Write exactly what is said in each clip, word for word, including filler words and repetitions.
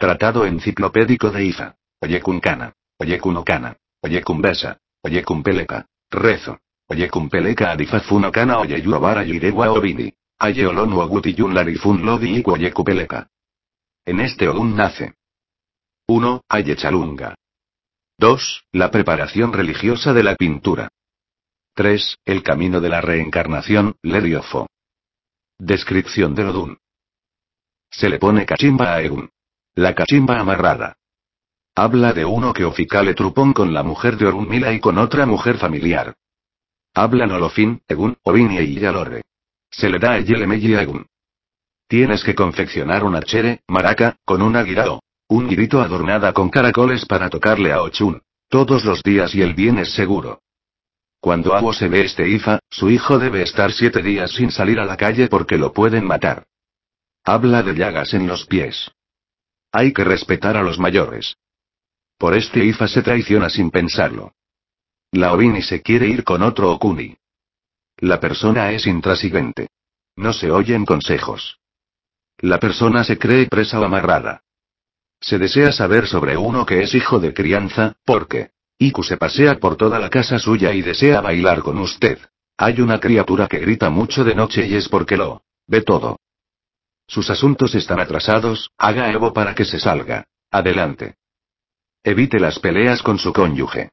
Tratado enciclopédico de Ifa. Oyekunkana. Oyekunokana. Oyekumbesa. Oyekumpeleka. Rezo. Oyekumpeleka adifafunokana oyeyuabara yirewa obini. Ayeolonu ogutiyun larifun lodi iku oyekupeleka. En este Ogún nace. uno. Ayechalunga. dos. La preparación religiosa de la pintura. tres. El camino de la reencarnación, Leriofo. Descripción del Odún. Se le pone cachimba a Egun. La cachimba amarrada. Habla de uno que oficale trupón con la mujer de Orunmila y con otra mujer familiar. Hablan Olofin, Egun, Ovinie y Yalore. Se le da a Yelemeyi a Egun. Tienes que confeccionar una chere, maraca, con una guirao. Un guirito adornada con caracoles para tocarle a Ochun. Todos los días y el bien es seguro. Cuando Awo se ve este Ifa, su hijo debe estar siete días sin salir a la calle porque lo pueden matar. Habla de llagas en los pies. Hay que respetar a los mayores. Por este Ifa se traiciona sin pensarlo. La Ovini se quiere ir con otro Okuni. La persona es intransigente. No se oyen consejos. La persona se cree presa o amarrada. Se desea saber sobre uno que es hijo de crianza, porque Iku se pasea por toda la casa suya y desea bailar con usted. Hay una criatura que grita mucho de noche y es porque lo ve todo. Sus asuntos están atrasados, haga Evo para que se salga. Adelante. Evite las peleas con su cónyuge.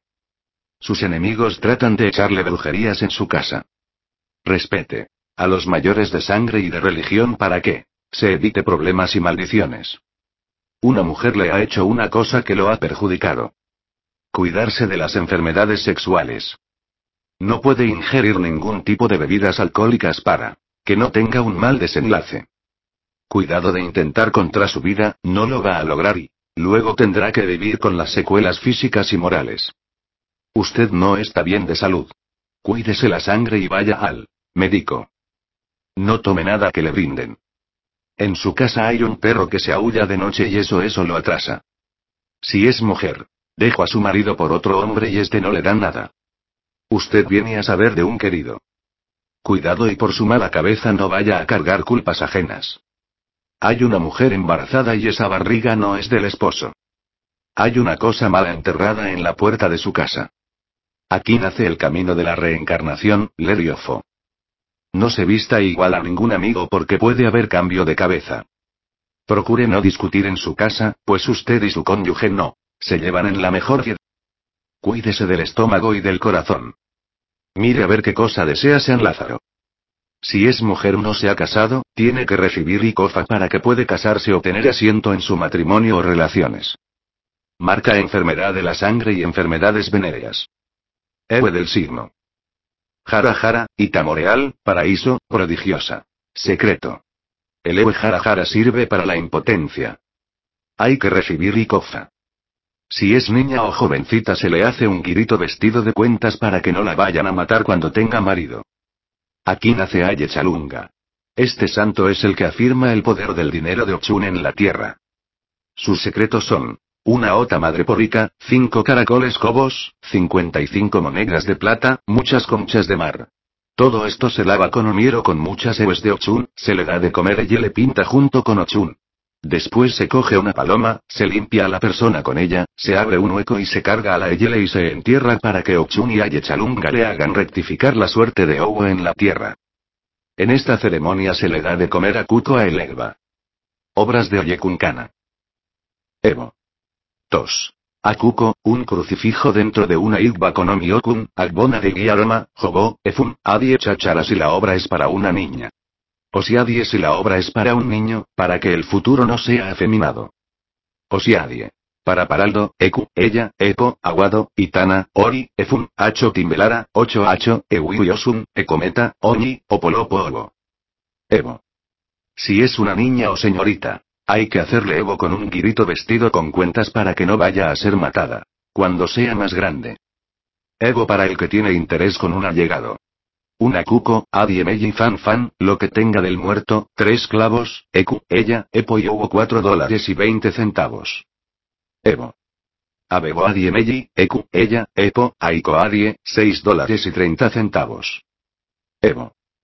Sus enemigos tratan de echarle brujerías en su casa. Respete a los mayores de sangre y de religión para que se evite problemas y maldiciones. Una mujer le ha hecho una cosa que lo ha perjudicado. Cuidarse de las enfermedades sexuales. No puede ingerir ningún tipo de bebidas alcohólicas para que no tenga un mal desenlace. Cuidado de intentar contra su vida, no lo va a lograr y luego tendrá que vivir con las secuelas físicas y morales. Usted no está bien de salud. Cuídese la sangre y vaya al médico. No tome nada que le brinden. En su casa hay un perro que se aúlla de noche y eso eso lo atrasa. Si es mujer, dejo a su marido por otro hombre y este no le da nada. Usted viene a saber de un querido. Cuidado y por su mala cabeza no vaya a cargar culpas ajenas. Hay una mujer embarazada y esa barriga no es del esposo. Hay una cosa mala enterrada en la puerta de su casa. Aquí nace el camino de la reencarnación, Leriofo. No se vista igual a ningún amigo porque puede haber cambio de cabeza. Procure no discutir en su casa, pues usted y su cónyuge no se llevan en la mejor fiesta. Cuídese del estómago y del corazón. Mire a ver qué cosa desea San Lázaro. Si es mujer no se ha casado, tiene que recibir Icofa para que puede casarse o tener asiento en su matrimonio o relaciones. Marca enfermedad de la sangre y enfermedades venéreas. Héroe del signo. Jara Jara, Itamoreal, paraíso, prodigiosa. Secreto. El héroe Jara Jara sirve para la impotencia. Hay que recibir Icofa. Si es niña o jovencita se le hace un guirito vestido de cuentas para que no la vayan a matar cuando tenga marido. Aquí nace Ayechalunga. Este santo es el que afirma el poder del dinero de Ochun en la tierra. Sus secretos son: una ota madre porrica, cinco caracoles cobos, cincuenta y cinco monedas de plata, muchas conchas de mar. Todo esto se lava con un hierro con muchas egues de Ochun, se le da de comer y le pinta junto con Ochun. Después se coge una paloma, se limpia a la persona con ella, se abre un hueco y se carga a la Eyele y se entierra para que Ochun y Ayechalunga le hagan rectificar la suerte de Owo en la tierra. En esta ceremonia se le da de comer a Kuko a Elegba. Obras de Oyekunkana. Evo. dos. Akuko, un crucifijo dentro de una igba con Omiokun, Agbona de Guiaroma, Jobo, Efun, Adie Chacharas y la obra es para una niña. Osiadie si la obra es para un niño, para que el futuro no sea afeminado. Osiadie. Para Paraldo, Eku, Ella, Epo, Aguado, Itana, Ori, Efun, Acho Timbelara, ocho Acho, Ewiyosun, Ecometa, Oñi, Opolopo Obo. Evo. Si es una niña o señorita, hay que hacerle Evo con un guirito vestido con cuentas para que no vaya a ser matada cuando sea más grande. Evo para el que tiene interés con un allegado. Una Kuko, Adie Meji Fan Fan, lo que tenga del muerto, tres clavos, Eku, Ella, Epo y Owo cuatro dólares y veinte centavos. Evo. Abebo Adie Meji, Eku, Ella, Epo, Aiko Adie, seis dólares y treinta centavos. Evo.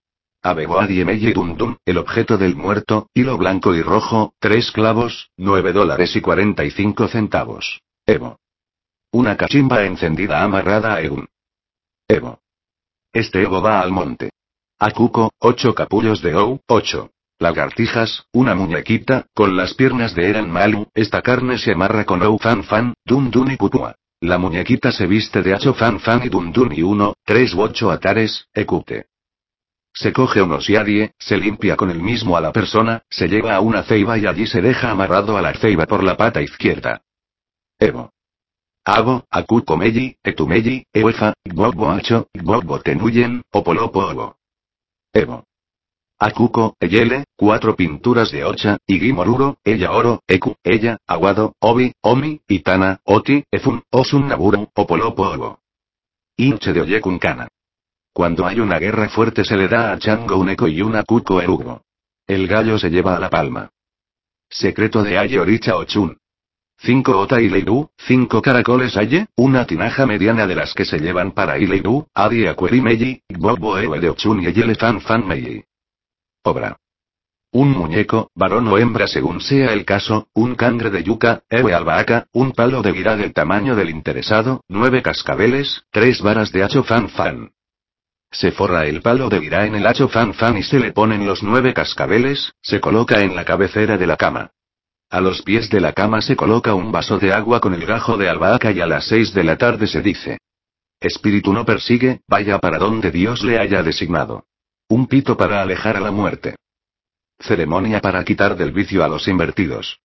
Abebo adie meji dum dum, el objeto del muerto, hilo blanco y rojo, tres clavos, nueve dólares y cuarenta y cinco centavos. Evo. Una cachimba encendida amarrada a Egun. Evo. Este Evo va al monte. Akuko, ocho capullos de Ou, ocho. Lagartijas, una muñequita, con las piernas de Eran Malu, esta carne se amarra con Ou Fan Fan, Dun Dun y Pupua. La muñequita se viste de Acho Fan Fan y Dun Dun y uno, tres u ocho atares, Ekute. Se coge un osiadie, se limpia con el mismo a la persona, se lleva a una ceiba y allí se deja amarrado a la ceiba por la pata izquierda. Evo. Abo, Akuko Meji, Etumeji, Ewefa, Gbogbo Acho, Gbogbo Tenuyen, Opolopo Obo. Evo. Akuko, Eyele, cuatro pinturas de Ocha, Igimoruro, Ella Oro, Eku, Ella, Aguado, Obi, Omi, Itana, Oti, Efun, Osun Naburo, Opolopo Obo. Inche de Oyekunkana. Cuando hay una guerra fuerte se le da a Chango un eco y un Akuko erugo. El gallo se lleva a la palma. Secreto de Aye Oricha Ochun. Cinco Ota y Leiru, cinco caracoles Aye, una tinaja mediana de las que se llevan para Ileiru, Adi Akweri Meji, Gbogbo Ewe de Ochun y Eyele Fan Fan Meji. Obra. Un muñeco, varón o hembra según sea el caso, un cangre de yuca, ewe albahaca, un palo de guirá del tamaño del interesado, nueve cascabeles, tres varas de hacho fan fan. Se forra el palo de guirá en el hacho fan fan y se le ponen los nueve cascabeles, se coloca en la cabecera de la cama. A los pies de la cama se coloca un vaso de agua con el gajo de albahaca y a las seis de la tarde se dice: espíritu no persigue, vaya para donde Dios le haya designado. Un pito para alejar a la muerte. Ceremonia para quitar del vicio a los invertidos.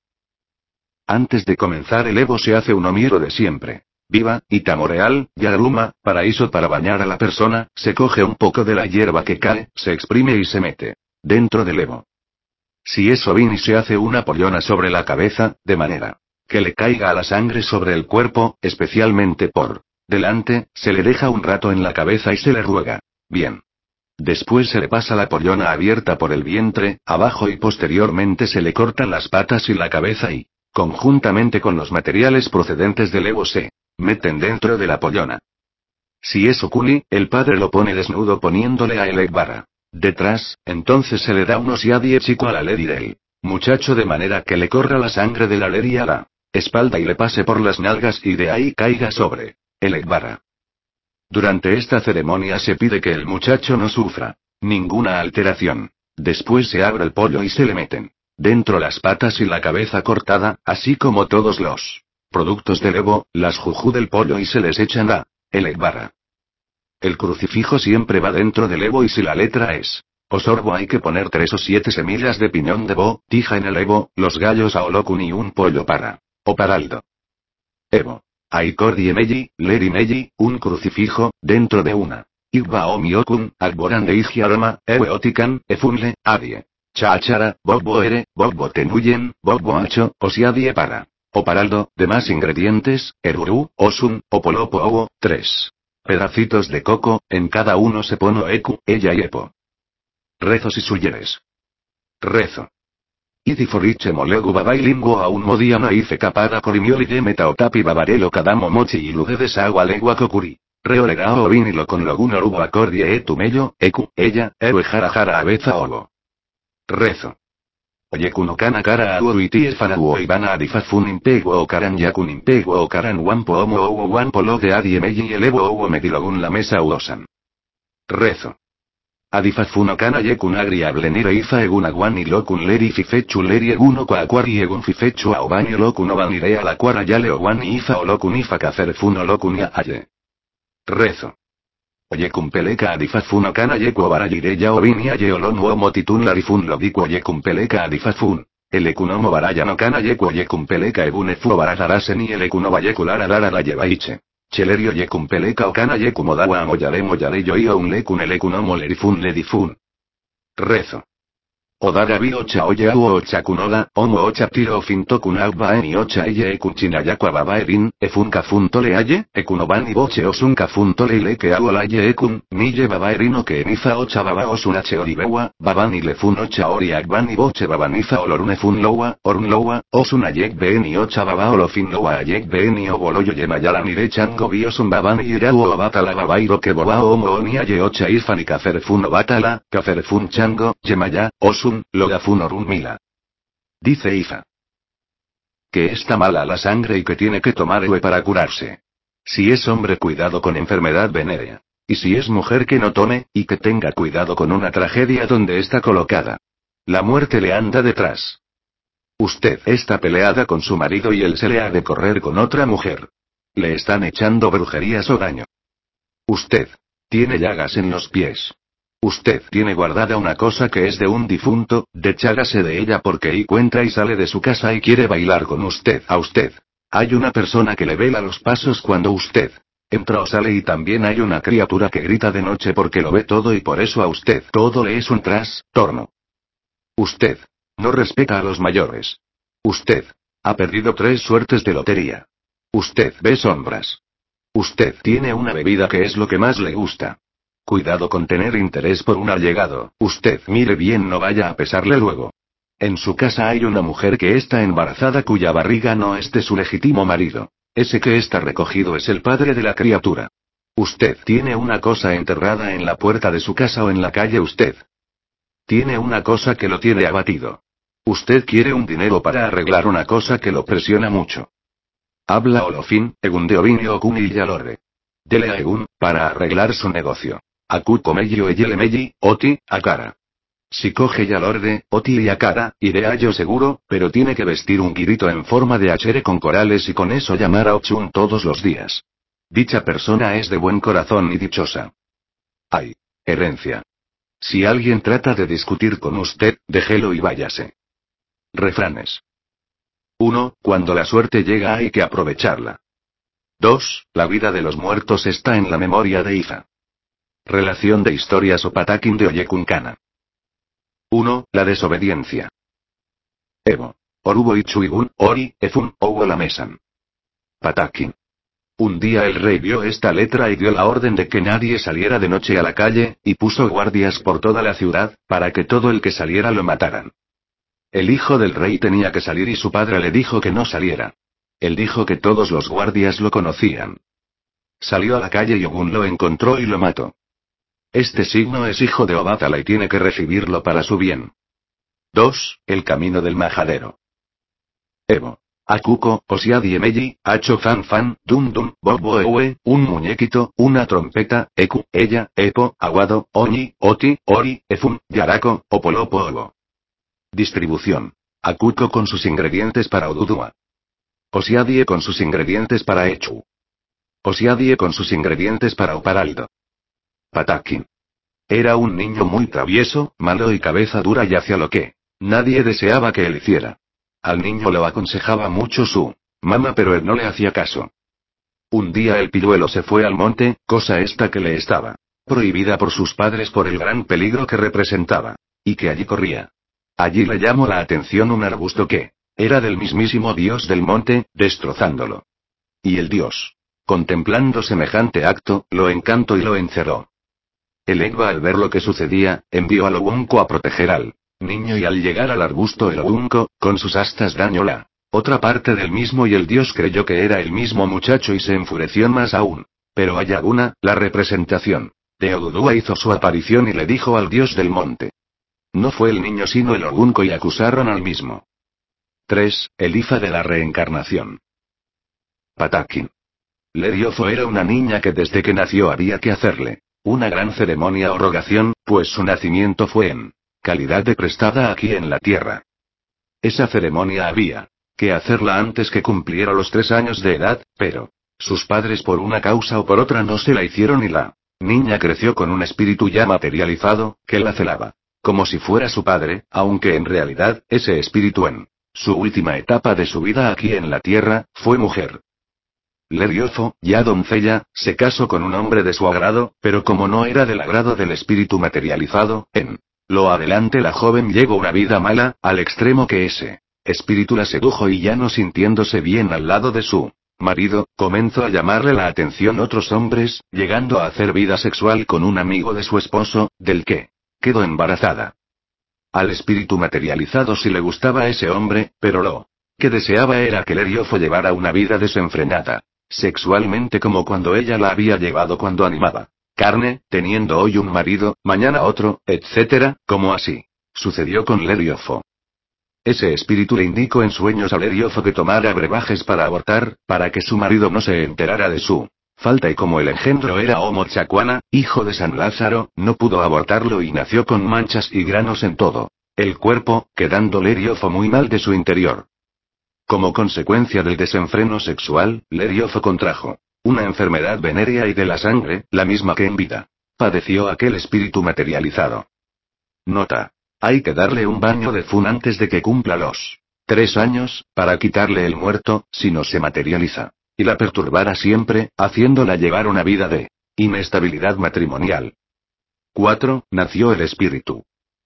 Antes de comenzar el Evo se hace un omiero de siempre. Viva, Itamoreal, Yaruma, paraíso para bañar a la persona, se coge un poco de la hierba que cae, se exprime y se mete dentro del Evo. Si es Ovini se hace una pollona sobre la cabeza, de manera que le caiga la sangre sobre el cuerpo, especialmente por delante, se le deja un rato en la cabeza y se le ruega. Bien. Después se le pasa la pollona abierta por el vientre, abajo y posteriormente se le cortan las patas y la cabeza y, conjuntamente con los materiales procedentes del Evo se meten dentro de la pollona. Si es Okuni, el padre lo pone desnudo poniéndole a el Ekbara detrás, entonces se le da un osiadie chico a la lady del muchacho de manera que le corra la sangre de la lady a la espalda y le pase por las nalgas y de ahí caiga sobre el Ekbara. Durante esta ceremonia se pide que el muchacho no sufra ninguna alteración. Después se abre el pollo y se le meten dentro las patas y la cabeza cortada, así como todos los productos del Evo, las juju del pollo y se les echan a el Ekbara. El crucifijo siempre va dentro del Evo y si la letra es Osorbo hay que poner tres o siete semillas de piñón de bo, tija en el Evo, los gallos a Olokun y un pollo para Oparaldo. Evo. Aikordie Meji, Leri Meji, un crucifijo, dentro de una. Igba Omiokun, Agboran de Igiaroma, Ewe Otikan, Efunle, Adie. Chachara, Bobbo Ere, Bobbo Tenuyen, Bobbo Acho, Osiadie para. Oparaldo, demás ingredientes, Eruru, Osun, Opolopo Owo, tres. Pedacitos de coco, en cada uno se pone Eku, ella y Epo. Rezos y suyeres. Rezo. Idiforiche molegu babailingo a un modiana ife capada corimioli de metaotapi babarelo kadamo mochi y lude de sagua lengua kokuri. Reolegao vinilo con loguno rubo acordie etumello, eku, ella, ewe jara jara abeza obo. Rezo. Oyekuno kana kara a uruiti efanaguo ibana adifafun impego o karan yakun impego o karan wampo omo owo wampo lo de adie meji y elevo owo medilogun la mesa uosan. Rezo. Adifafuno kana yekun agri ablenire ifa egun aguan y lokun leri fifechu leri eguno kwa akwari egun fifechu a oban y lokun obanire a la cuara yale owan y ifa o lokun ifa kaferfuno lokun ya aye. Rezo. Oyekun peleka adifafuno kana yeku obarayire ya obini aye olon uo motitun larifun lodiku oyekun peleka adifafun. El ekunomo baraya no kana yeku oyekun peleka egun efu obarajarasen y el ekuno bayekulara rara la llevaiche. Chelerio yekun peleka okana yeku modawa amoyare moyare yo y un lekun el ekunomo lerifun ledifun. Rezo. Odara bi ocha oye au ocha kunoda, omo ocha tiro finto kunauba eni ocha eye ekunchinayakwa baba erin, efunka funtole aye, ekunobani boche osunka funtole ileke au olaye ekun, niye baba erino que eniza ocha baba osunache oribewa, babani lefun ocha ori akbani boche babaniza olorune fun lowa, orun lowa, osunayek beeni ocha baba olofin lowa ayek beeni oboloyo yemayala nire chango biosun babani irau o batala babairo que boba omo oni aye ocha ifani kaferfun o batala, kaferfun chango, yemaya, osun. Logafun Orun Mila. Dice Ifa. Que está mala la sangre y que tiene que tomar hue para curarse. Si es hombre, cuidado con enfermedad venérea. Y si es mujer, que no tome, y que tenga cuidado con una tragedia donde está colocada. La muerte le anda detrás. Usted está peleada con su marido y él se le ha de correr con otra mujer. Le están echando brujerías o daño. Usted tiene llagas en los pies. Usted tiene guardada una cosa que es de un difunto, dechágase de ella porque y cuenta y sale de su casa y quiere bailar con usted. A usted. Hay una persona que le vela los pasos cuando usted entra o sale y también hay una criatura que grita de noche porque lo ve todo y por eso a usted todo le es un trastorno. Usted no respeta a los mayores. Usted ha perdido tres suertes de lotería. Usted ve sombras. Usted tiene una bebida que es lo que más le gusta. Cuidado con tener interés por un allegado. Usted mire bien, no vaya a pesarle luego. En su casa hay una mujer que está embarazada cuya barriga no es de su legítimo marido. Ese que está recogido es el padre de la criatura. Usted tiene una cosa enterrada en la puerta de su casa o en la calle. Usted tiene una cosa que lo tiene abatido. Usted quiere un dinero para arreglar una cosa que lo presiona mucho. Habla Olofin, Egun de Ovinio Okuni y Yalorde. Dele a Egun, para arreglar su negocio. Akuko Meji o Eyelemeji, Oti, Akara. Si coge Yalorde, Oti y Akara, iré a yo seguro, pero tiene que vestir un guirito en forma de achere con corales y con eso llamar a Ochun todos los días. Dicha persona es de buen corazón y dichosa. Ay. Herencia. Si alguien trata de discutir con usted, déjelo y váyase. Refranes. uno. Cuando la suerte llega hay que aprovecharla. dos. La vida de los muertos está en la memoria de Ifa. Relación de historias o patakin de Oyekunkana. uno. La desobediencia. Evo. Orubo Ichuigun, Ori, Efun, Owo la mesan. Patakin. Un día el rey vio esta letra y dio la orden de que nadie saliera de noche a la calle, y puso guardias por toda la ciudad, para que todo el que saliera lo mataran. El hijo del rey tenía que salir y su padre le dijo que no saliera. Él dijo que todos los guardias lo conocían. Salió a la calle y Ogun lo encontró y lo mató. Este signo es hijo de Obatala y tiene que recibirlo para su bien. dos. El camino del majadero. Evo. Akuko, Osiadi Emeji, Acho Fan Fan, Dum Dum, Bobo Ewe, un muñequito, una trompeta, Eku, ella, Epo, Aguado, Oñi, Oti, Ori, Efun, Yarako, Opolopo Ogo. Distribución. Akuko con sus ingredientes para Odudua. Osiadie con sus ingredientes para Echu. Osiadie con sus ingredientes para Oparaldo. Patakin. Era un niño muy travieso, malo y cabeza dura y hacía lo que nadie deseaba que él hiciera. Al niño lo aconsejaba mucho su mamá, pero él no le hacía caso. Un día el pilluelo se fue al monte, cosa esta que le estaba prohibida por sus padres por el gran peligro que representaba. Y que allí corría. Allí le llamó la atención un arbusto que era del mismísimo dios del monte, destrozándolo. Y el dios, contemplando semejante acto, lo encantó y lo encerró. El Egba, al ver lo que sucedía, envió al Obunco a proteger al niño y al llegar al arbusto el Obunco, con sus astas dañó la otra parte del mismo y el dios creyó que era el mismo muchacho y se enfureció más aún. Pero Ayaguna, la representación de Odudua, hizo su aparición y le dijo al dios del monte. No fue el niño sino el Obunco y acusaron al mismo. tres. El Ifa de la reencarnación. Patakin. Leriozo era una niña que desde que nació había que hacerle una gran ceremonia o rogación, pues su nacimiento fue en calidad de prestada aquí en la tierra. Esa ceremonia había que hacerla antes que cumpliera los tres años de edad, pero sus padres por una causa o por otra no se la hicieron y la niña creció con un espíritu ya materializado, que la celaba como si fuera su padre, aunque en realidad, ese espíritu en su última etapa de su vida aquí en la tierra, fue mujer. Leriozo, ya doncella, se casó con un hombre de su agrado, pero como no era del agrado del espíritu materializado, en Lo adelante la joven llegó una vida mala, al extremo que ese espíritu la sedujo y ya no sintiéndose bien al lado de su marido, comenzó a llamarle la atención otros hombres, llegando a hacer vida sexual con un amigo de su esposo, del que quedó embarazada. Al espíritu materializado sí le gustaba ese hombre, pero lo que deseaba era que Leriofo llevara una vida desenfrenada, sexualmente como cuando ella la había llevado cuando animaba carne, teniendo hoy un marido, mañana otro, etcétera, como así sucedió con Leriofo. Ese espíritu le indicó en sueños a Leriofo que tomara brebajes para abortar, para que su marido no se enterara de su falta y como el engendro era Homo Chacuana, hijo de San Lázaro, no pudo abortarlo y nació con manchas y granos en todo el cuerpo, quedando Leriofo muy mal de su interior. Como consecuencia del desenfreno sexual, Leriofo contrajo una enfermedad venérea y de la sangre, la misma que en vida padeció aquel espíritu materializado. Nota: hay que darle un baño de fun antes de que cumpla los tres años, para quitarle el muerto, si no se materializa. Y la perturbara siempre, haciéndola llevar una vida de inestabilidad matrimonial. cuatro. Nació el espíritu.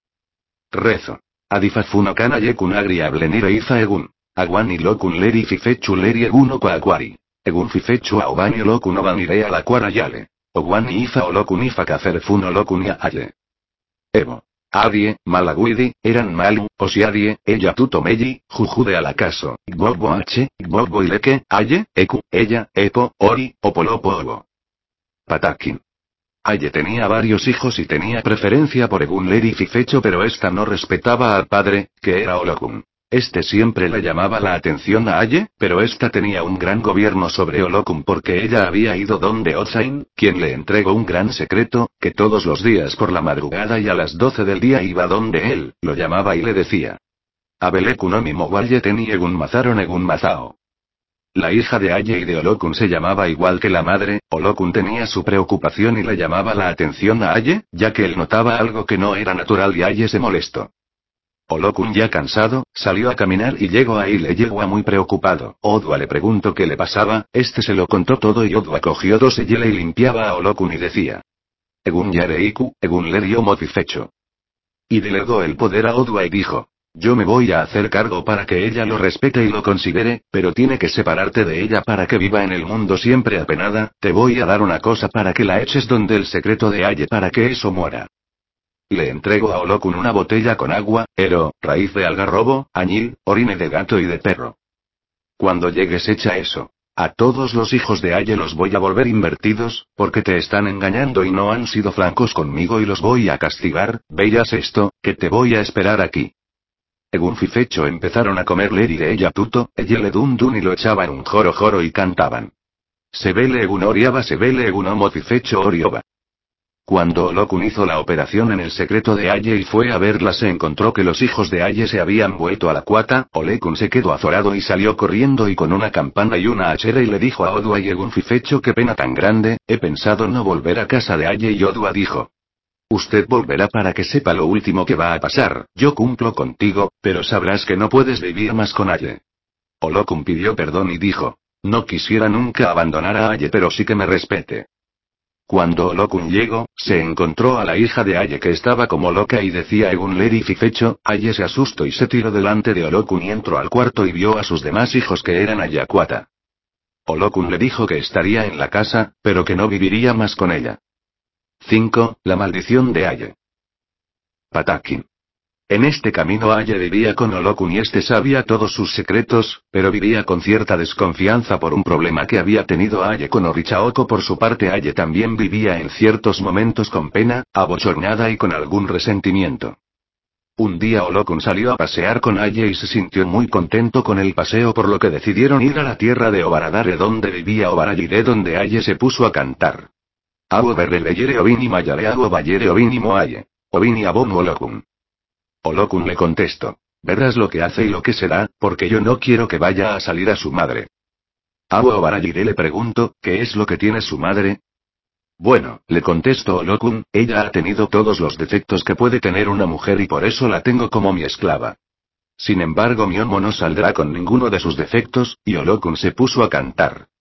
Rezo. Adifafuno kana yekun agri ablenire ifa egun. Aguan y lokun leri fifechu leri egun coacuari. Egun fifechu aobanio lokun obanire a la cuara yale. Oguan y ifa o lokun ifa caferfuno lokun ya aye. Evo. Adie, Malaguidi, eran malu, osiadie, ella tuto melli, jujude al acaso, gbogbo h, gbogbo ileke, aye, eku, ella, epo, ori, opolopo obo. Patakin. Aye tenía varios hijos y tenía preferencia por Egun Leri Fifecho, pero esta no respetaba al padre, que era Olokun. Este siempre le llamaba la atención a Aye, pero esta tenía un gran gobierno sobre Olokun porque ella había ido donde Otsain, quien le entregó un gran secreto, que todos los días por la madrugada y a las doce del día iba donde él, lo llamaba y le decía: Abelekun omi mowaye teni Egun mazaron Egun mazao. La hija de Aye y de Olokun se llamaba igual que la madre. Olokun tenía su preocupación y le llamaba la atención a Aye, ya que él notaba algo que no era natural y Aye se molestó. Olokun, ya cansado, salió a caminar y llegó a Ileyegua muy preocupado. Odwa le preguntó qué le pasaba, este se lo contó todo y Odwa cogió dos yele y limpiaba a Olokun y decía: Egun yareiku, Egun lerio mofifecho. Y delegó el poder a Odwa y dijo: yo me voy a hacer cargo para que ella lo respete y lo considere, pero tiene que separarte de ella para que viva en el mundo siempre apenada. Te voy a dar una cosa para que la eches donde el secreto de Aye para que eso muera. Le entrego a Olokun una botella con agua, ero, raíz de algarrobo, añil, orine de gato y de perro. Cuando llegues echa eso. A todos los hijos de Aye los voy a volver invertidos, porque te están engañando y no han sido francos conmigo y los voy a castigar. Veas esto, que te voy a esperar aquí. Egun Fifecho empezaron a comer Leri de ella tuto, ella dun dun y lo echaban un joro joro y cantaban. Sebele Egun oriaba Sebele Egun omo Fifecho orioba. Cuando Olokun hizo la operación en el secreto de Aye y fue a verla, se encontró que los hijos de Aye se habían vuelto a la cuata. Olekun se quedó azorado y salió corriendo y con una campana y una hachera y le dijo a Odwa y Egun Fifecho: qué pena tan grande, he pensado no volver a casa de Aye. Y Odwa dijo: usted volverá para que sepa lo último que va a pasar. Yo cumplo contigo, pero sabrás que no puedes vivir más con Aye. Olokun pidió perdón y dijo: no quisiera nunca abandonar a Aye, pero sí que me respete. Cuando Olokun llegó, se encontró a la hija de Aye que estaba como loca y decía Egun Leri Fifecho. Aye se asustó y se tiró delante de Olokun y entró al cuarto y vio a sus demás hijos que eran Ayacuata. Olokun le dijo que estaría en la casa, pero que no viviría más con ella. cinco. La maldición de Aye. Patakin. En este camino Aye vivía con Olokun y este sabía todos sus secretos, pero vivía con cierta desconfianza por un problema que había tenido Aye con Orichaoko. Por su parte Aye también vivía en ciertos momentos con pena, abochornada y con algún resentimiento. Un día Olokun salió a pasear con Aye y se sintió muy contento con el paseo, por lo que decidieron ir a la tierra de Obaradare donde vivía Obarayire, donde Aye se puso a cantar. Awo berreleyere ovini mayare awo bayere ovini moaye. Ovini abomu Olokun. Olokun le contestó: verás lo que hace y lo que será, porque yo no quiero que vaya a salir a su madre. Awo Obarayire le preguntó: ¿qué es lo que tiene su madre? Bueno, le contestó Olokun, ella ha tenido todos los defectos que puede tener una mujer y por eso la tengo como mi esclava. Sin embargo mi Omo no saldrá con ninguno de sus defectos, y Olokun se puso a cantar.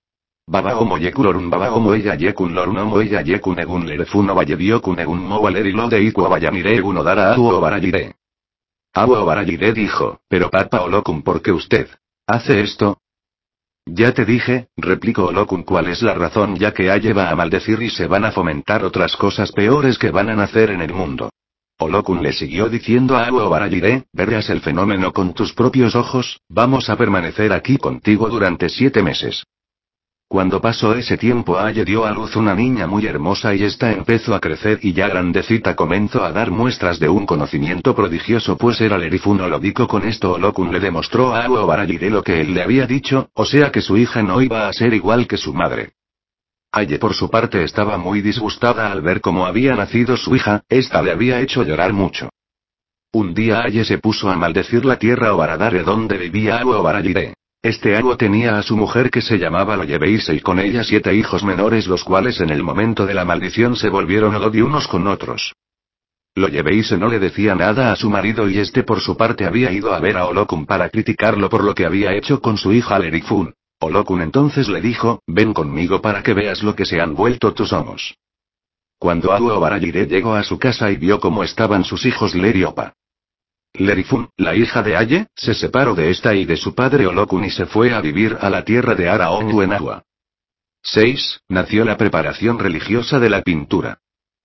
Baba omo yekulorun baba omo ella yekun lorun omo ella yekun egun lerefun obayediokun egun mowaleri lo de iku obayanire egun odara abu obarayire. Abu obarayire dijo, pero Papa Olokun, ¿por qué usted hace esto? Ya te dije, replicó Olokun, cuál es la razón, ya que Aye va a maldecir y se van a fomentar otras cosas peores que van a nacer en el mundo. Olokun le siguió diciendo a Abu Obarayire, verás el fenómeno con tus propios ojos, vamos a permanecer aquí contigo durante siete meses. Cuando pasó ese tiempo, Aye dio a luz una niña muy hermosa y esta empezó a crecer y ya grandecita comenzó a dar muestras de un conocimiento prodigioso, pues era Lerifun Olodico. Con esto Olokun le demostró a Abu Obarayire lo que él le había dicho, o sea que su hija no iba a ser igual que su madre. Aye por su parte estaba muy disgustada al ver cómo había nacido su hija, esta le había hecho llorar mucho. Un día Aye se puso a maldecir la tierra Obaradare donde vivía Abu Obarayire. Este Abu tenía a su mujer que se llamaba Loyebeise y con ella siete hijos menores, los cuales en el momento de la maldición se volvieron ododi unos con otros. Loyebeise no le decía nada a su marido y este por su parte había ido a ver a Olokun para criticarlo por lo que había hecho con su hija Lerifun. Olokun entonces le dijo, ven conmigo para que veas lo que se han vuelto tus homos. Cuando Abu Obarayire llegó a su casa y vio cómo estaban sus hijos Ler y Opa. Lerifun, la hija de Aye, se separó de esta y de su padre Olokun y se fue a vivir a la tierra de Araongu en agua. seis. Nació la preparación religiosa de la pintura.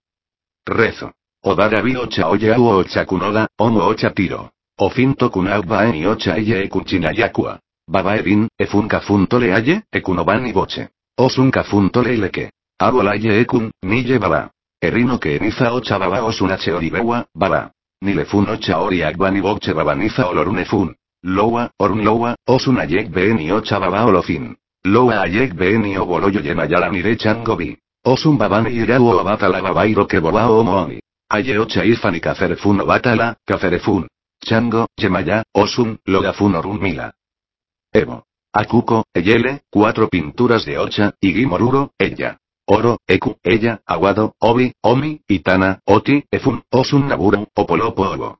Rezo. Odara bi ocha oye au ocha kunoda, omo ocha tiro. Ofin tokunau baen y ocha eye ekunchinayakua. Baba ebin, efun kafun tole aye, ekunoban y boche. Osun kafun tole ileke. Abolaye ekun, nille baba. Erino que eniza ocha baba osun ache oribewa, baba. Nilefun ocha ori agban y boche babaniza olorunefun. Lowa, orun lowa, osun ayek been y ocha baba olofin. Lowa ayek been y oboloyo yenayala nire changobi. Osun baban y irau obatala babairo que boba omooni. Aye ocha ifan y cacerefun obatala, cacerefun. Chango, yemaya, osun, logafun orun mila. Evo. Akuko, Eyele, cuatro pinturas de Ocha, y Gimoruro, ella. Oro, Eku, ella, Aguado, Obi, Omi, Itana, Oti, Efun, Osun Naburo, Opolopo Obo.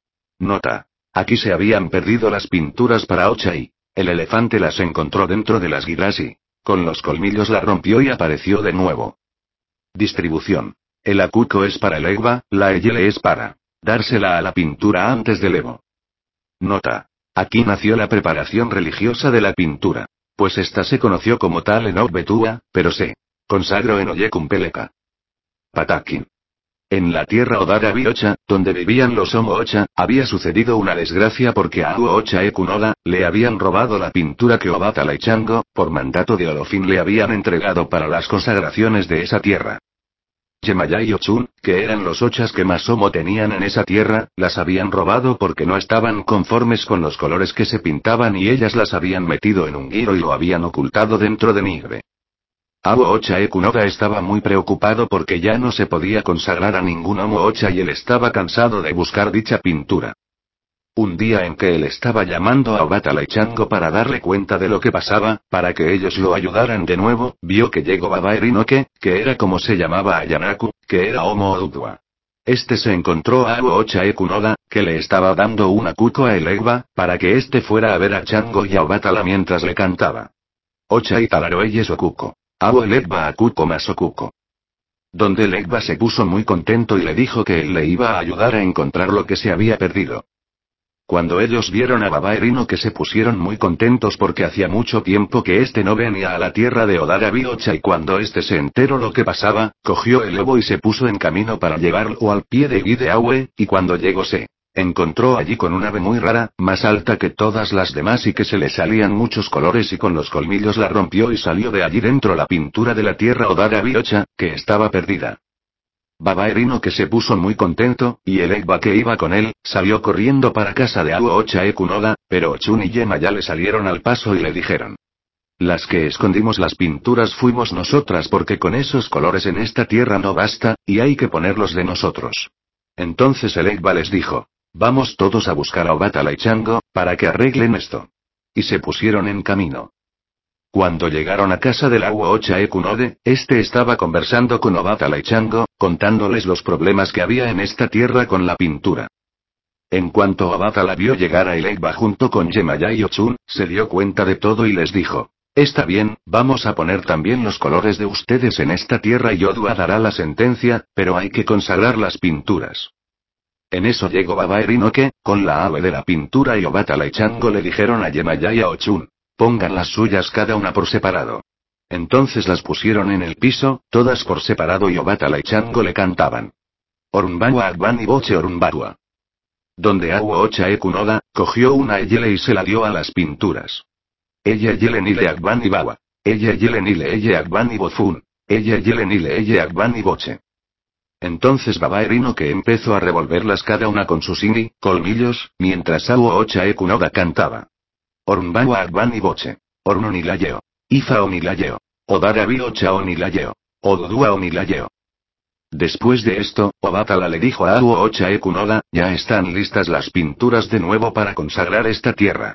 Nota. Aquí se habían perdido las pinturas para Ocha y el elefante las encontró dentro de las guirras y con los colmillos la rompió y apareció de nuevo. Distribución. El Akuko es para el Egba, la Eyele es para dársela a la pintura antes del Evo. Nota. Aquí nació la preparación religiosa de la pintura. Pues esta se conoció como tal en Ogbetua, pero se consagró en Oyekun Peleka. Patakin. En la tierra Odara Biocha, donde vivían los Omo Ocha, había sucedido una desgracia porque a Abu Ocha Ekunoda le habían robado la pintura que Obatala y Chango, por mandato de Olofin, le habían entregado para las consagraciones de esa tierra. Yemaya y Ochun, que eran los ochas que más Omo tenían en esa tierra, las habían robado porque no estaban conformes con los colores que se pintaban y ellas las habían metido en un guiro y lo habían ocultado dentro de Nigre. Abu Ocha Ekunoda estaba muy preocupado porque ya no se podía consagrar a ningún Omo Ocha y él estaba cansado de buscar dicha pintura. Un día en que él estaba llamando a Obatala y Chango para darle cuenta de lo que pasaba, para que ellos lo ayudaran de nuevo, vio que llegó Baba Erinoke, que era como se llamaba Ayanaku, que era Omo Odudwa. Este se encontró a Abu Ocha Ekunoda, que le estaba dando una cuco a el Egba, para que éste fuera a ver a Chango y a Obatala mientras le cantaba. Ocha y Talaroeye Sokuko. Abu el Egba a cuco más Okuko. Donde el Egba se puso muy contento y le dijo que él le iba a ayudar a encontrar lo que se había perdido. Cuando ellos vieron a Baba Erino que se pusieron muy contentos porque hacía mucho tiempo que este no venía a la tierra de Odara Biocha y cuando este se enteró lo que pasaba, cogió el Evo y se puso en camino para llevarlo al pie de Gideawe, y cuando llegó se encontró allí con un ave muy rara, más alta que todas las demás y que se le salían muchos colores y con los colmillos la rompió y salió de allí dentro la pintura de la tierra Odara Biocha, que estaba perdida. Baba Erino que se puso muy contento, y el Egba que iba con él, salió corriendo para casa de Abu Ocha Ekunoda, pero Ochun y Yemaya le salieron al paso y le dijeron. Las que escondimos las pinturas fuimos nosotras porque con esos colores en esta tierra no basta, y hay que ponerlos de nosotros. Entonces el Egba les dijo. Vamos todos a buscar a Obatala y Chango, para que arreglen esto. Y se pusieron en camino. Cuando llegaron a casa del Abu Ocha Ekunode, este estaba conversando con Obatala y Chango, contándoles los problemas que había en esta tierra con la pintura. En cuanto Obatala vio llegar a el Egba junto con Yemaya y Ochun, se dio cuenta de todo y les dijo. Está bien, vamos a poner también los colores de ustedes en esta tierra y Odua dará la sentencia, pero hay que consagrar las pinturas. En eso llegó Baba Erinoke, con la ave de la pintura y Obatala y Chango le dijeron a Yemaya y a Ochun, pongan las suyas cada una por separado. Entonces las pusieron en el piso, todas por separado y Obatala y Chango le cantaban. Orunbawa Agban y Boche Orunbawa. Donde Awo Ocha Ekunoda, cogió una Eyele y se la dio a las pinturas. Ella Yelenile Agban y Bawa. Ella Yelenile Eye Agban y Bofun. Ella Yelenile Eye Agban y Boche. Entonces Baba Erinoke empezó a revolverlas cada una con sus ini, colmillos, mientras Awo Ocha Ekunoda cantaba. Orunbawa Agban y Boche. Ornonilayeo. Ifa Onilayeo. Odarabi Ocha Onilayeo. Odudua Onilayeo. Después de esto, Obatala le dijo a Awo Ocha Ekunoda, ya están listas las pinturas de nuevo para consagrar esta tierra.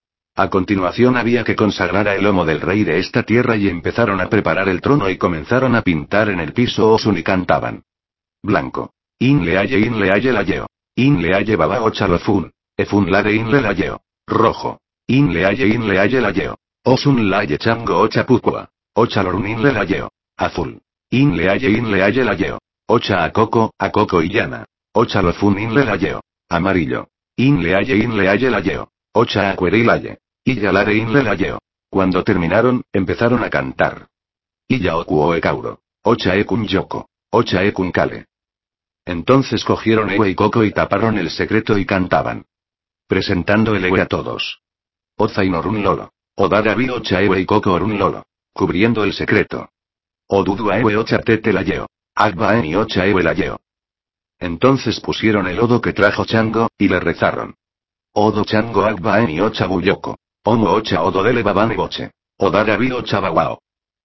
A continuación había que consagrar a el lomo del rey de esta tierra y empezaron a preparar el trono y comenzaron a pintar en el piso Osun y cantaban. Blanco. In leaye in leaye layeo. In leaye baba Ocha lofun. Efun lade in le layeo. Rojo. In leaye in leaye layeo. Osun laye chango Ocha pukua. Ocha lorun in le layeo. Azul. In leaye in leaye layeo. Ocha akoko, akoko y llana. Ocha lofun in le layeo. Amarillo. In leaye in leaye layeo. Ocha acuerilaye. Y yalare in le layeo. Cuando terminaron, empezaron a cantar. Iya okuo ekauro. Ocha ekun yoko. Ocha ekun kale. Entonces cogieron Ewe y Coco y taparon el secreto y cantaban. Presentando el Ewe a todos. Oza y Norun lolo. Odarabi Ocha Ewe y Coco orun lolo. Cubriendo el secreto. Odudua Ewe Ocha tete layeo. Agba emi Ocha Ewe layeo. Entonces pusieron el odo que trajo Chango, y le rezaron. Odo Chango Agba emi Ocha buyoko. Omo Ocha odo dele babane boche. Odarabi Ocha bawao.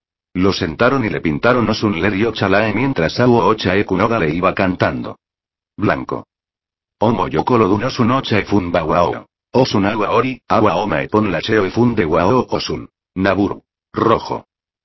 Lo sentaron y le pintaron Osun Leri Ocha lae mientras Awo Ocha Ekunoda le iba cantando. Blanco. Omo Yoko Lodun Osun Ocha Efun bawao. Osun Awa Ori, Awa Oma Epon Lacheo Efun de Wao Osun. Naburu. Rojo.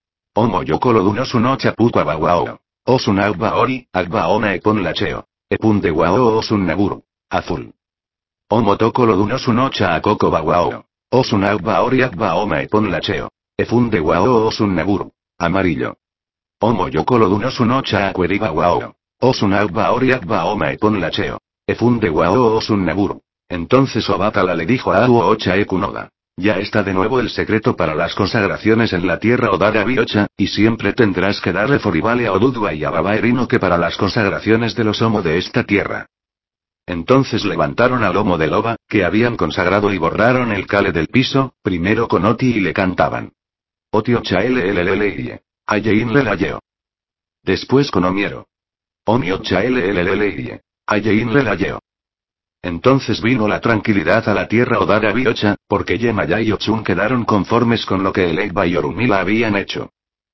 Omo Yoko Lodun Osun Ocha Pukwa bawao. Osun Agba Ori, Agba Oma Epon Lacheo. Epun de Wao Osun Naburu. Azul. Omo Toko Lodun Osun Ocha Akoko bawao. Osun Agba Ori Agba Oma Epon Lacheo. Efun de Wao Osun Naburu. Amarillo. Omo Yoko Lodun Osun Ocha Acueri bawao. Osun Agba Ori Agba Oma Epon Lacheo. Efun de Wao Osun Naburu. Entonces Obatala le dijo a Awo Ocha Ekunoda. Ya está de nuevo el secreto para las consagraciones en la tierra Odarabi Ocha, y siempre tendrás que darle Foribale a Odudua y a Baba Erinoke para las consagraciones de los Omo de esta tierra. Entonces levantaron al Omo del Oba, que habían consagrado y borraron el cale del piso, primero con Oti y le cantaban. Oti Ocha lllllle. Ayein le layeo. Después con Omiero. Omi Ocha lllllle. Ayein le layeo. Entonces vino la tranquilidad a la tierra Odarabi Ocha, porque Yemaya y Ochun quedaron conformes con lo que el Egba y Orunmila habían hecho.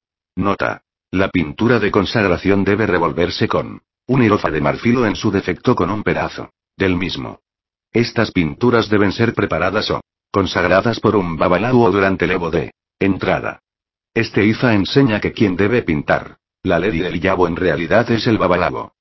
Nota. La pintura de consagración debe revolverse con un hirofa de marfil o en su defecto con un pedazo del mismo. Estas pinturas deben ser preparadas o consagradas por un babalao durante el evo de entrada. Este ifa enseña que quien debe pintar la Lady del Yabo en realidad es el babalao.